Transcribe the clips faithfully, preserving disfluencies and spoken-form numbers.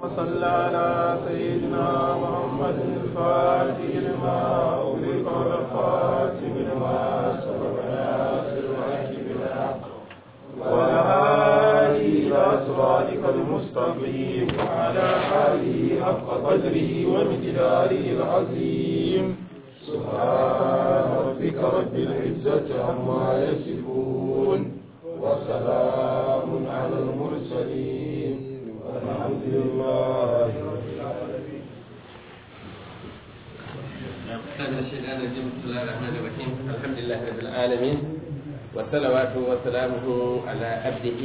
وصل على سيدنا محمد الفاتح لما أغلق والخاتم لما سبق ناصر الحق بالحق وعلى إلى صراطك المستقيم وعلى آله حق قدره ومقداره العظيم سبحان ربك رب العزة عما يصفون وسلام على المرسلين والحمد لله رب العالمين. بسم الله الرحمن الرحيم. الحمد لله رب العالمين والصلوات وسلامه على عبده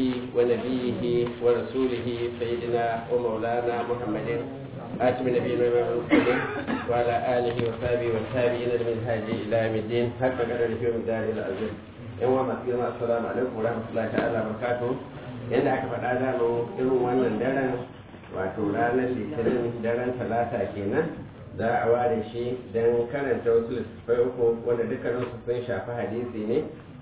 ونبيه ورسوله سيدنا ومولانا محمد آتم نبينا المرسلين وعلى آله وصحبه والتابعين لمنهاج إلى يوم الدين حق قدره ومقداره العظيم. يوم مسكين السلام عليكم ورحمة الله تعالى وبركاته. yadda aka faɗa dama irin wannan daren wato ranar litinin daren talata kenan za a ware shi don karanta wasu littattafai uku wanda dukkaninsu sun shafi hadisi ne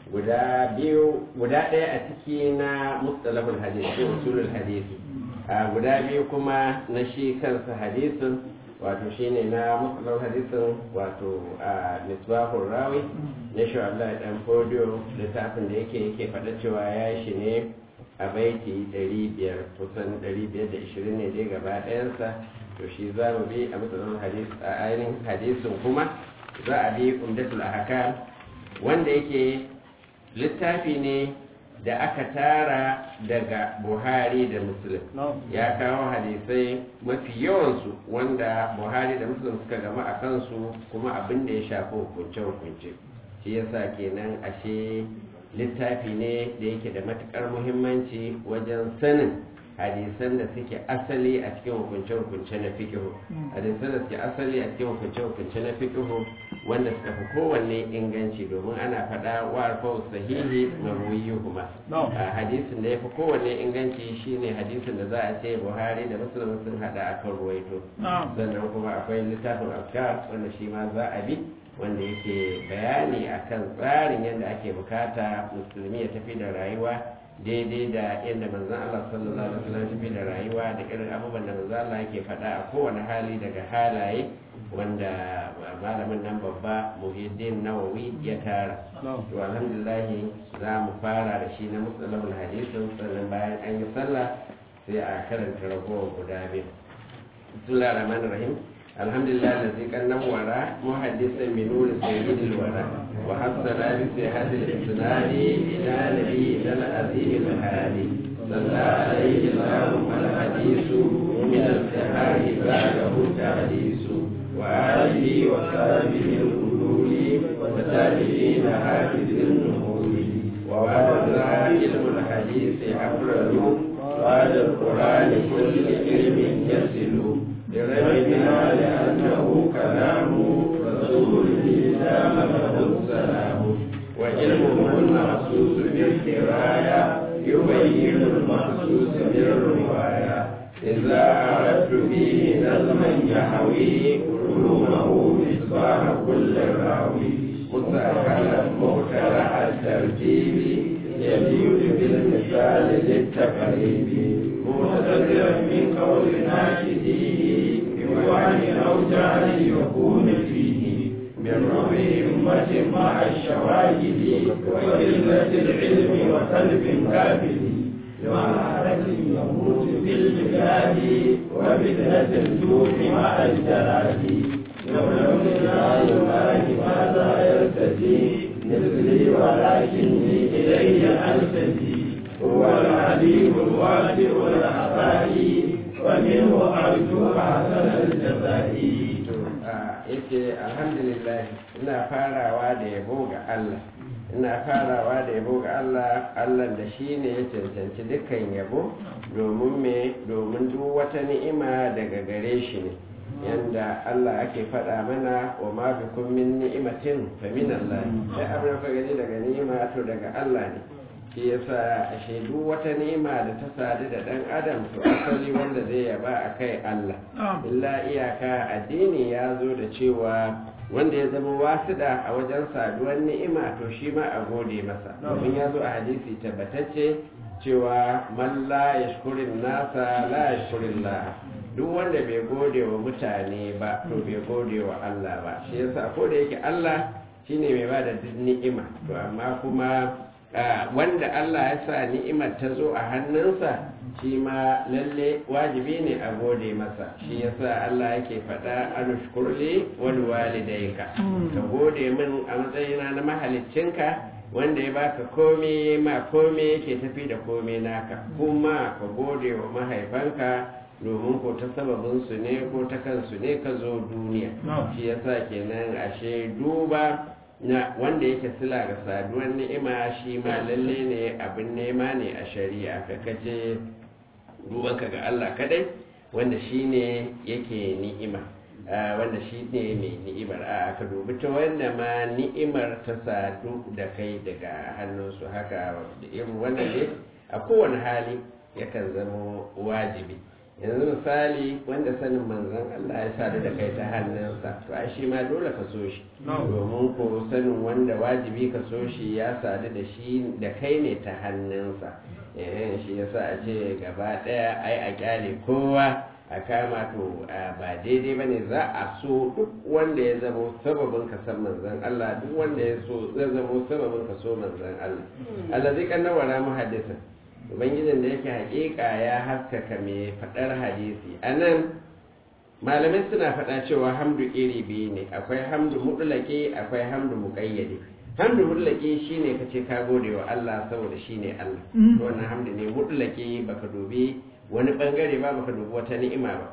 guda biyu guda ɗaya a ciki na mustalahul hadisi usulul hadisi a guda biyu kuma na shi kansa hadisin wato shine na mustalahul hadisin wato a misbahur rawi na shi Allah dan fodiyo littafin da yake yake faɗa cewa ya shi ne a baiti ɗari biyar kusan ɗari biyar da ishirin ne dai gaba ɗayansa to shi za mu bi a mustalahul hadis a ainihin hadisin kuma za a bi umdatul ahkam wanda yake littafi ne da aka tara daga buhari da muslim ya kawo hadisai mafi yawansu wanda buhari da muslim suka gama a kansu kuma abin da ya shafi hukunce-hukunce shi yasa kenan ashe littafi ne da yake da matukar muhimmanci wajen sanin hadisan da suke asali a cikin hukunce-hukunce na fikihu hadisan da suke asali a cikin hukunce-hukunce na fikihu wanda suka fi kowanne inganci domin ana faɗa wa alfawar sahihi marwiyuhuma a hadisin da ya fi kowanne inganci shine hadisin da za a ce buhari da muslim sun hada a kan ruwaito sannan kuma akwai littafin afkar wanda shi ma za a bi wanda yake bayani akan tsarin yadda ake bukata musulmi ya tafi da rayuwa daidai da yadda manzon Allah sallallahu alaihi wasallam tafi da rayuwa da irin abubuwan da manzon Allah yake faɗa a kowane hali daga halaye wanda malamin nan babba Muhyiddin Nawawi ya tara to alhamdulillah za mu fara da shi na mustalahul hadisin sannan bayan an yi sallah sai a karanta ragowar guda biyu. Bismillahir Rahmanir Rahim. alhamdulillah الذي كان نورا محدثا بنور سيد الورى وحصل بصحة الإسناد إلى نبينا العظيم الهادي صلى عليه اللهم الحديث من الصحاح بعده التحديث وآله وصحبه القلوب وتابعين حافظ النهول ووالد علم الحديث أفرد بعد القرآن كل علم يصل لربنا لأنه كلام رسوله دام له السلام وعلمه المخصوص بالدراية يبين المخصوص بالرواية إذا أردت فيه نظما يحوي علومه مصباح كل راوي مسهلا مخترع الترتيب يزيد بالمثال للتقريب مهتدرا من قول ناشديه بوعي أو جعل يكون فيه من ربع أمة مع الشواهد وقلة العلم وقلب كافر ومعركة يموت في البلاد وفتنة الجوع مع الجلاد ولو جلال الله ماذا يرتدي مثلي ولكني إليه ألتدي هو العليم الواسع العطاء ومنه أرجو أحسن الجزاء. yake alhamdulillah ina farawa da yabo ga Allah ina farawa da yabo ga Allah Allah da shi ne ya cancanci dukkan yabo domin me domin duk wata ni'ima daga gare shi ne yanda Allah ake faɗa mana wa ma bikum min ni'matin fa min Allah sai abin da gani daga ni'ima to daga Allah ne shi yasa ashe duk wata ni'ima da ta sadu da dan adam to asali wanda zai yaba akai Allah illa iyaka addini ya zo da cewa wanda ya zama wasiɗa a wajen saduwar ni'ima to shi ma a gode masa domin ya zo a hadisi tabbatacce cewa man la yashkurin nasa la yashkurillah, duk wanda bai gode wa mutane ba to bai gode wa Allah ba. Shi yasa ko da yake Allah shine mai bada duk ni'ima, to amma kuma wanda Allah ya sa ni'imar ta zo a hannunsa shi ma lalle wajibi ne a gode masa. Shi yasa Allah yake faɗa anushkurli wal walidayka, ka gode min a matsayina na mahaliccinka wanda ya baka komai ma komai yake tafi da komai naka, kuma ka gode wa mahaifanka domin ko ta sababin su ne ko ta kansu ne ka zo duniya. Shi yasa kenan ashe duba na wanda yake sila ga saduwar ni'ima shi ma lalle ne abin nema ne a shari'a, ka kace dubanka ga Allah kadai wanda shi ne yake ni'ima, wanda shi ne mai ni'imar. A ka dubi ta wanda ma ni'imar ta sadu da kai daga hannunsu. Haka irin wannan ne a kowane hali yakan zama wajibi. Yanzu misali wanda sanin manzon Allah ya sadu da kai ta hannunsa, to ai shi ma dole ka so shi, domin ko sanin wanda wajibi ka so shi ya sadu da shi da kai ne ta hannunsa. eh shi yasa a ce gaba daya ai a kyale kowa a kama to ba daidai bane. Za a so duk wanda ya zama sababin ka san manzon Allah, duk wanda ya so zai zama sababin ka so manzon Allah. Allah zai kanna wara muhaddisin, ubangijin da yake hakika ya haskaka mai fadar hadisi. Anan malamai suna fada cewa hamdu iri biyu ne, akwai hamdu mutlaqi akwai hamdu muqayyadi. Hamdu mutlaqi shine kace ka gode wa Allah saboda shine Allah, to wannan hamdu ne mutlaqi, baka dubi wani bangare ba, baka dubi wata ni'ima ba.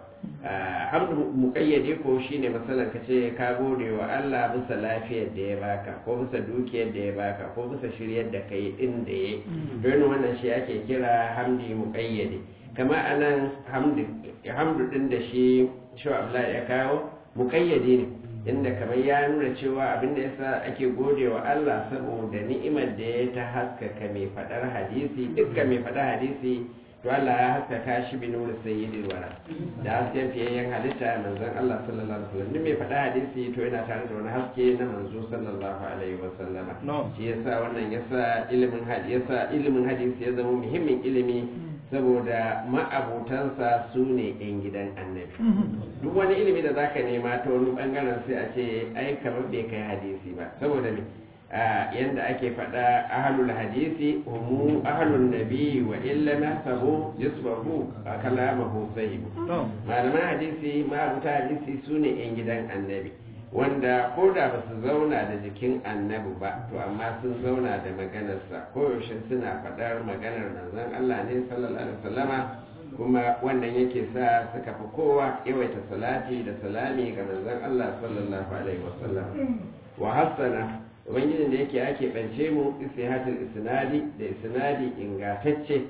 Hamdu muqayyadi ko shine misalan kace ka gode wa Allah bisa lafiyar da ya baka, ko bisa dukiyar da ya baka, ko bisa shiryar da kai din da yayi, don wannan shi ake kira hamdi muqayyadi. Kama anan hamdu hamdu din da shi shi Allah ya kawo muqayyadi ne, inda kamar ya nuna cewa abin da yasa ake gode wa Allah saboda ni'imar da ya ta haskaka mai fadar hadisi. Dukkan mai fadar hadisi to Allah ya haskaka shi bi nuru sayyidil wara, da hasken fiyayyen halitta manzon Allah sallallahu alaihi wasallam. Duk mai fadar hadisi to yana tare da wani haske na manzo sallallahu alaihi wasallam. Shi yasa wannan yasa ilimin hadisi yasa ilimin hadisi ya zama muhimmin ilimi, saboda ma'abutansa su ne 'yan gidan annabi. Duk wani ilimi da zaka nema ta wani bangaren sai a ce ai kamar bai kai hadisi ba, saboda me yanda ake faɗa ahlul hadisi humu ahlun nabi wa illa nasabu yusbahu kalamahu sahibu. Malaman hadisi ma'abuta hadisi su ne 'yan gidan annabi, wanda ko da ba su zauna da jikin annabi ba, to amma sun zauna da maganarsa, koyaushe suna faɗar maganar manzon Allah ne sallallahu alaihi wasallama, kuma wannan yake sa suka fi kowa yawaita salati da salami ga manzon Allah sallallahu alaihi wasallam. Wa hassana ubangijin da yake ake bance mu isihatul isnadi da isnadi ingatacce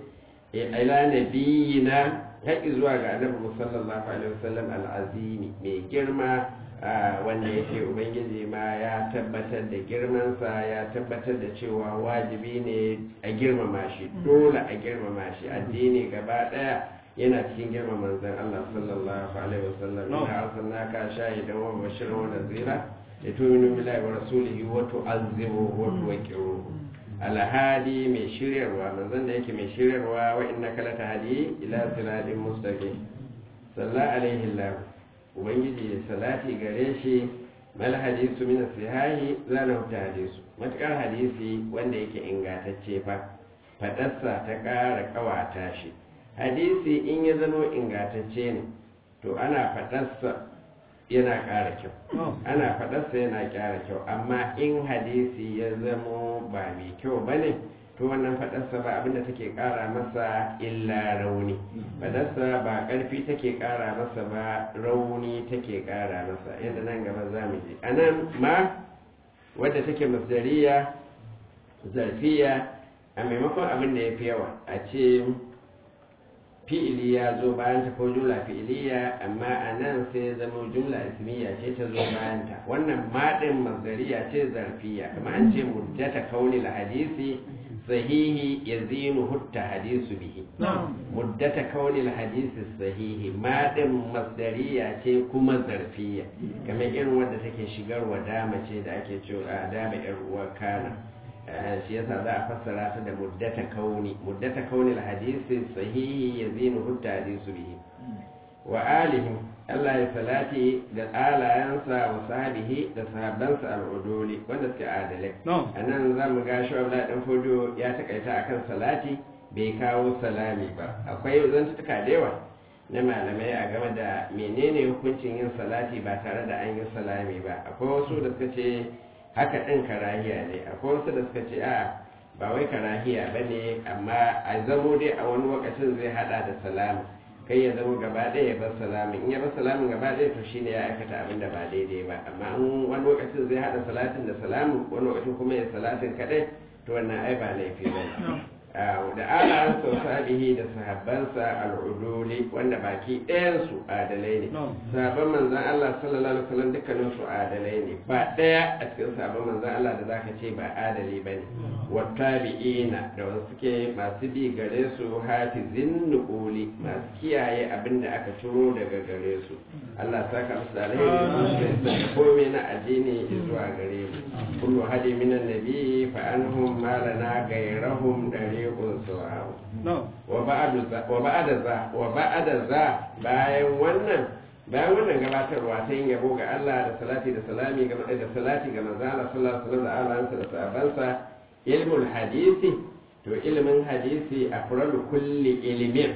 ila nabiyina haƙi zuwa ga annabi sallallahu alaihi wasallam al-azimi mai girma, wanda yake ubangiji ma ya tabbatar da girmansa, ya tabbatar da cewa wajibi ne a girmama shi, dole a girmama shi. Addini gaba daya yana cikin girmama manzon Allah sallallahu alaihi wasallam. Inna arsalnaka shahidan wa bashiran wa nadhira litu'minu billahi wa rasulihi wa tu'azziruhu wa tuwaqqiruhu. Alhadi mai shiryarwa, manzon da yake mai shiryarwa, wa innaka latahdi ila siratin mustaqim. Sallallahu alaihi wasallam ubangiji ya salati gare shi. Mal hadisu min sihahi zana huta hadisu, matakar hadisi wanda yake ingantacce fa fadarsa ta ƙara ƙawata shi. Hadisi in ya zama ingantacce ne to ana fadarsa yana ƙara kyau, ana fadarsa yana ƙara kyau. Amma in hadisi ya zama ba mai kyau bane, to wannan fadarsa ba abinda take ƙara masa illa rauni. Fadarsa ba ƙarfi take ƙara masa ba, rauni take ƙara masa, yadda nan gaba za mu ji. A nan ma wadda take masdariya zarfiya, a maimakon abin da ya fi yawa a ce fi'ili ya zo bayan ta ko jumla fi'iliya, amma a nan sai ya zama jumla ismiya ce ta zo bayan ta. Wannan maɗin masdariya ce zarfiya, kamar an ce muddata kaunil hadisi sahihi yazinu hutta hadisu bihi. Muddata kaunil hadisi sahihi maɗin masdariya ce kuma zarfiya, kamar irin wanda take shigarwa dama ce da ake cewa dama yar uwa kana. shi yasa za a fassara ta da muddata kauni muddata kauni hadisi sahihi yazinu hutta hadisu bihi wa alihi Allah ya salati da alayansa wa sahabihi da sahabbansa al'uduli wanda suke adalai a nan za mu ga shi Abdullahi dan Fodio ya takaita akan salati bai kawo salami ba akwai zantuka da yawa na malamai a game da menene hukuncin yin salati ba tare da an yi salami ba akwai wasu da suka ce haka ɗin karahiya ne akwai wasu da suka ce a ba wai karahiya ba ne amma a zamo dai a wani lokacin zai hada da salami kai ya zama gaba ɗaya ya bar salamin in ya bar salamin gaba ɗaya to shine ya aikata abin da ba daidai ba amma in wani lokacin zai hada salatin da salamin wani lokacin kuma ya salatin kaɗai to wannan ai ba laifi ba da ala sahabihi da sahabbansa al'uduli wanda baki ɗayansu adalai ne sahabban manzan Allah sallallahu alaihi wasallam dukkanin su adalai ne ba ɗaya a cikin sahabban manzan Allah da zaka ce ba adali bane wattabi'ina da wasu suke masu bi gare su hafizin nuquli masu kiyaye abin da aka ciro daga gare su Allah saka musu da alheri su komai na addini zuwa gare mu kullu hadi minan nabi fa anhum ma lana gairahum dariqun sawa wa ba'da za wa ba'da za wa ba'da za bayan wannan bayan wannan gabatarwa ta yin yabo ga Allah da salati da salami ga da salati ga manzo Allah sallallahu alaihi wasallam da alansa da sahabbansa ilmul hadisi to ilmin hadisi afralu kulli ilmin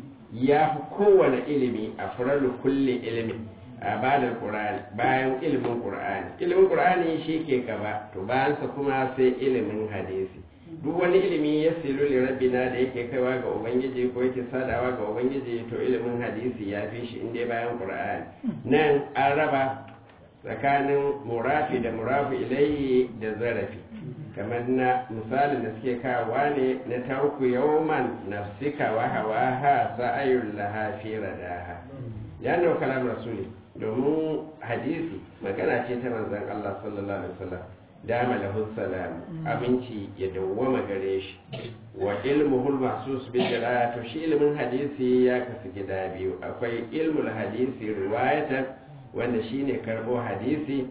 ya fi kowane ilimi afralu kulli ilmin a bayan qur'ani bayan ilmin qur'ani ilmin qur'ani shi ke gaba to bayan sa kuma sai ilimin hadisi duk wani ilimi ya silu li rabbina da yake kaiwa ga ubangiji ko yake sadawa ga ubangiji to ilimin hadisi ya fi shi inda bayan qur'ani nan an raba tsakanin murafi da murafi ilayhi da zarafi kamar na misalin da suke kawowa ne na tarku yawman nafsika wa hawaha sa'ayul laha fi radaha ya nau kalam rasuli domin hadisi magana ce ta manzon Allah sallallahu alaihi wasallam dama lahu salam aminci ya dawwama gare shi wa ilmuhul mahsus bi to shi ilmin hadisi ya kasu gida biyu akwai ilmul hadisi riwayatan wanda shine karbo hadisi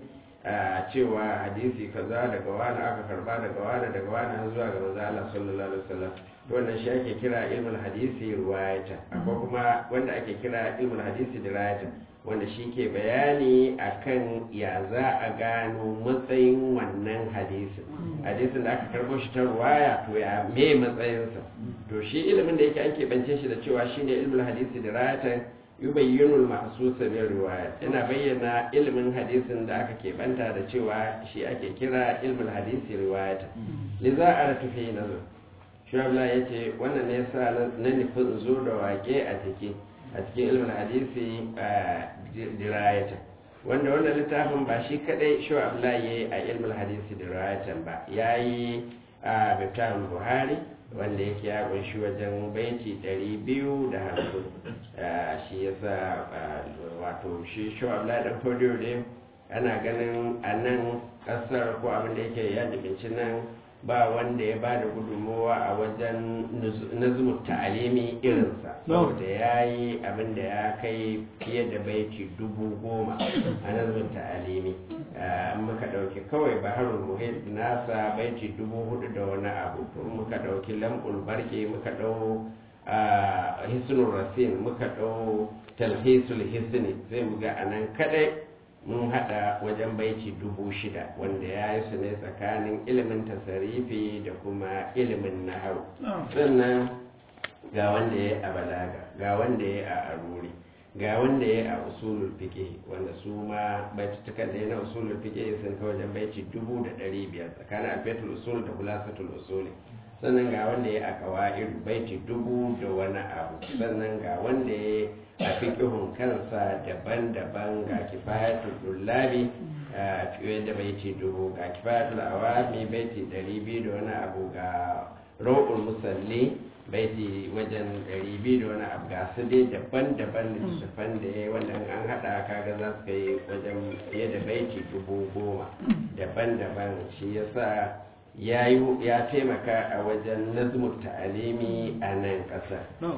a cewa hadisi kaza daga wani aka karba daga wani daga wani har zuwa ga manzo Allah sallallahu alaihi wasallam to wannan shi ake kira ilmul hadisi riwayatan akwai kuma wanda ake kira ilmul hadisi dirayatan wanda shi ke bayani akan ya za a gano matsayin wannan hadisin hadisin da aka karbo shi ta ruwaya to ya me matsayinsa to shi ilimin da yake an keɓance shi da cewa shine ilmul hadisi dirayatan yubayyinu al-mahsus bil riwaya yana bayyana ilimin hadisin da aka keɓanta da cewa shi ake kira ilmul hadisi riwayatan liza aratu fi nazar shabla yace wannan ne yasa na nufin zo da wake a take a cikin ilmin hadisi a dirayatan wanda wannan littafin ba shi kadai shi Abdullahi yayi a ilmin hadisi dirayatan ba yayi a bitan Buhari wanda yake ya kunshi wajen baiti ɗari biyu da hamsin shi yasa wato shi shi Abdullahi dan Fodio ne ana ganin a nan kasar ko abin da yake ya dubinci nan ba wanda ya bada gudunmowa a wajen nazmu ta'alimi irinsa saboda ya yi abin da ya kai fiye da baiti dubu goma a nazmu ta'alimi muka ɗauki kawai baharul muhit nasa baiti dubu hudu da wani abu muka ɗauki lam'ul barke muka ɗau hisnul rasin muka ɗau talhisul hisni sai mu ga anan kadai mun hada wajen baiti dubu shida wanda ya yi su ne tsakanin ilimin tasarifi da kuma ilimin nahawu sannan ga wanda ya yi a balaga ga wanda ya yi a aruri ga wanda ya yi a usulul fiqh wanda su ma baitutukan da ya na usulul fiqh sun kai wajen baiti dubu da ɗari biyar tsakanin alfiyatul usul da khulasatul usul sannan ga wanda ya yi a qawaid baiti dubu da wani abu sannan ga wanda ya yi a fiƙihun kansa daban-daban ga kifayatul dullabi a fiye da baiti dubu ga kifayatul awami baiti ɗari biyu da wani abu ga ro'ul musalli baiti wajen ɗari biyu da wani abu ga su dai daban-daban littattafan da ya wanda an haɗa kaga za su kai wajen fiye da baiti dubu goma daban-daban shi yasa ya yi ya taimaka a wajen nazmut ta'alimi a nan ƙasa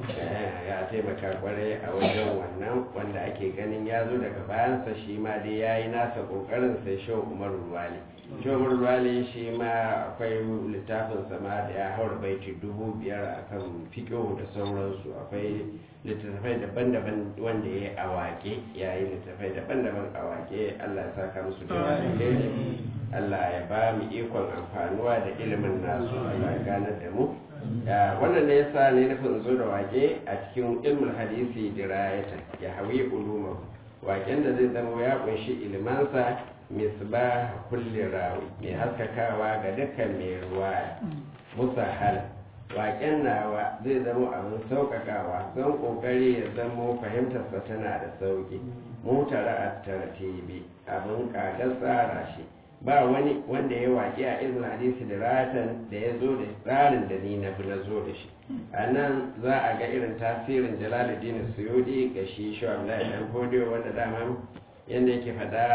ya taimaka kwarai a wajen wannan wanda ake ganin ya zo daga bayansa shi ma dai ya yi nasa ƙoƙarin sai shi umaru ruwali shi umaru ruwali shi ma akwai littafin sama da ya haura baiti dubu biyar a kan fiƙo da sauransu akwai littattafai daban-daban wanda ya yi a waƙe ya yi littattafai daban-daban a waƙe allah ya saka musu da wani Allah ya ba mu ikon amfanuwa da ilimin nasu Allah ya gane da mu wannan ne yasa ne nufin zo da wake a cikin ilmul hadisi dirayata ya hawi uluma waken da zai zama ya kunshi ilmansa misbah kulli rawi mai haskakawa ga dukkan mai ruwaya musahal waken nawa zai zama abin sauƙaƙawa zan ƙoƙari ya zama fahimtarsa tana da sauƙi mutara a tartibi abin ƙagar tsara shi ba wani wanda ya waƙi a ilmin hadisi da ratan da ya zo da tsarin da ni na bi na zo da shi a nan za a ga irin tasirin jalaluddin suyudi ga shi shawar da ɗan kodiyo wanda dama yadda yake faɗa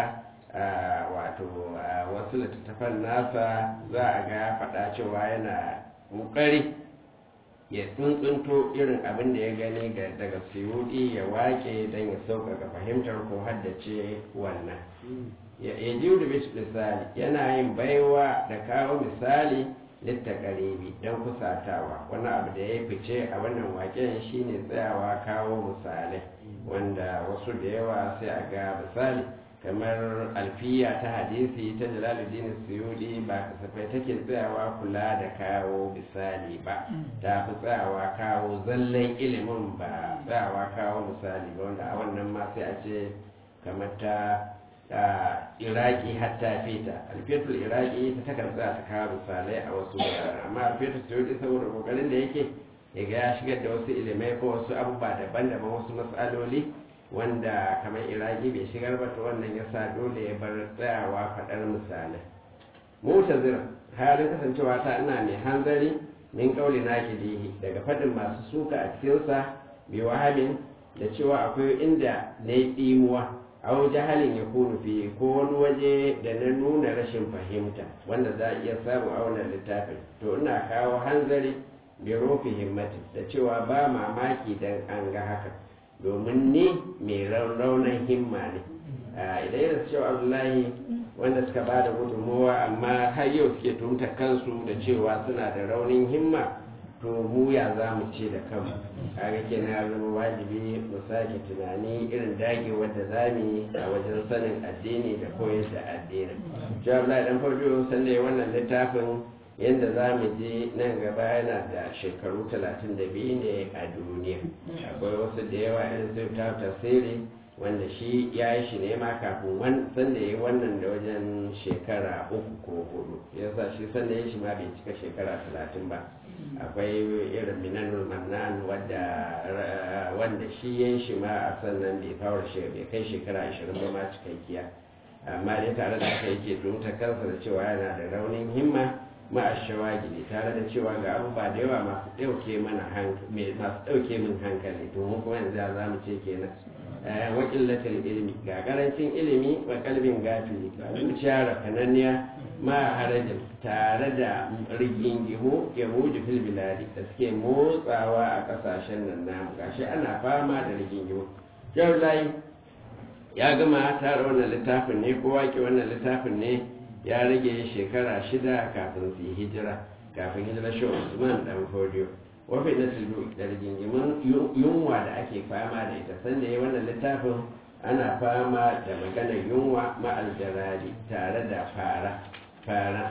wato wasu littattafan nasa za a ga faɗa cewa yana ƙoƙari ya tsuntsunto irin abin da ya gani daga suyudi ya waƙe don ya sauƙaƙa fahimtar ko haddace wannan ya ji da misali yana yin baiwa da kawo misali littaqaribi don kusatawa wani abu da ya fice a wannan waken shine tsayawa kawo misalai wanda wasu da yawa sai a ga misali kamar alfiya ta hadisi ta jalaluddin suyudi ba kasafai take tsayawa kula da kawo misali ba ta fi tsayawa kawo zallan ilimin ba tsayawa kawo misali ba wanda a wannan ma sai a ce kamar ta iraki hatta fita alfiyatul iraki ta takan tsaya ta kawo misalai a wasu wurare amma alfiyatul suyudi saboda kokarin da yake ya ga ya shigar da wasu ilimai ko wasu abubuwa daban-daban wasu matsaloli wanda kamar iraki bai shigar ba to wannan ya sa dole ya bar tsayawa faɗar misalai mutazir halin kasancewa ta ina mai hanzari min kauli na kidihi daga faɗin masu suka a cikinsa bi wahalin da cewa akwai inda na yi ɗimuwa au jahalin ya kunu fi ko wani waje da na nuna rashin fahimta wanda za a iya samu a wannan littafin to ina kawo hanzari bi rufi himmatin da cewa ba mamaki dan an ga haka domin ni mai raunan himma ne idan yana cewa abdullahi wanda suka ba da gudunmowa amma har yau suke tumta kansu da cewa suna da raunin himma to mu ya za mu ce da kanmu kaga kenan ya zama wajibi mu sake tunani irin dage wadda za mu yi a wajen sanin addini da koyar da addini cewa abdullahi dan farko sanda ya wannan littafin yadda za mu je nan gaba yana da shekaru talatin da biyu ne a duniya akwai wasu da yawa yan sun ta tasiri wanda shi ya yi shi ne ma kafin sanda ya yi wannan da wajen shekara uku ko hudu yasa shi sanda ya shi ma bai cika shekara talatin ba akwai irin minanul mannan wanda shi ya yi shi ma a sannan bai fara bai kai shekara ashirin ba ma cikakkiya amma dai tare da haka yake tumta kansa da cewa yana da raunin himma ma'ashawagili tare da cewa ga abubuwa da yawa masu ɗauke mana hankali masu ɗauke min hankali domin kuma yanzu za mu ce kenan wa qillatul ilmi ga karancin ilimi wa kalbin gafili ga zuciya rakananniya ma harajin tare da rigingimu ya muji fil biladi da suke motsawa a kasashen nan namu gashi ana fama da rigingimu yau layi ya gama tara wannan littafin ne ko waƙe wannan littafin ne ya rage shekara shida kafin su yi hijira kafin hijira shi usman dan fodiyo wafi na tilu da rigingimin yunwa da ake fama da ita sanda ya wannan littafin ana fama da maganar yunwa ma'aljarari tare da fara fara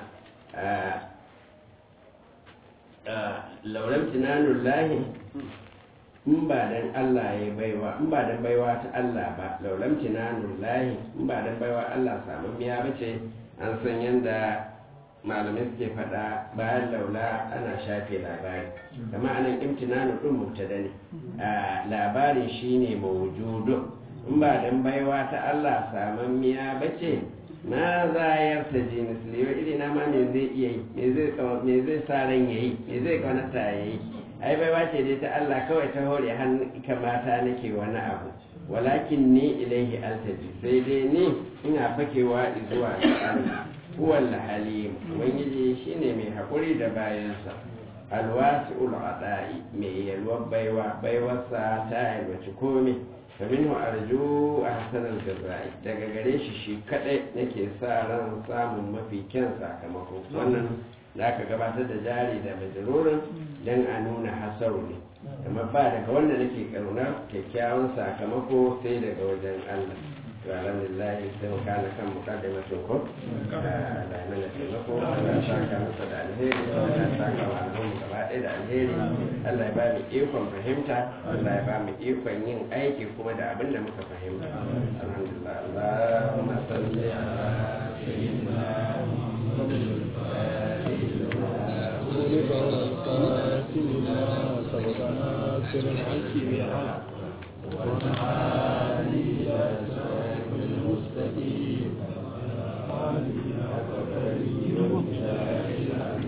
lauran tunanun lahi in ba dan Allah ya baiwa in ba dan baiwa ta Allah ba lauran tunanun lahi in ba dan baiwa Allah samun miya bace an san yadda malamai suke faɗa bayan laula ana shafe labari kama anan imtinanu ɗin mubtada ne labarin shine mawjudun in ba dan baiwa ta Allah saman miya bace ma za yarta ji misli wa irina ma me zai iya yi me zai sa ran yayi me zai kaunata yayi ai baiwa ce dai ta Allah kawai ta hore hannu kamata nake wani abu walakin ni ilaihi altaji sai dai ni ina fakewa zuwa ga Allah huwa al-halim ubangiji shine mai hakuri da bayansa alwasi'ul adai mai yalwar baiwa baiwarsa ta yalwaci komai faminhu arju ahsanal jazai daga gare shi shi kadai nake sa ran samun mafi kyan sakamako wannan da aka gabatar da jari da majalurin dan a nuna hasaru ne amma ba daga wanda nake karunar kyakkyawan sakamako sai daga wajen Allah to alhamdulillah sai mu kana kan muqaddimatun ko da mana taimako Allah ya saka masa da alheri Allah ya saka wa al'umma gaba ɗaya da alheri Allah ya ba mu ikon fahimta Allah ya ba mu ikon yin aiki kuma da abin da muka fahimta alhamdulillah Allahumma salli ala sayyidina Muhammadin المستقيم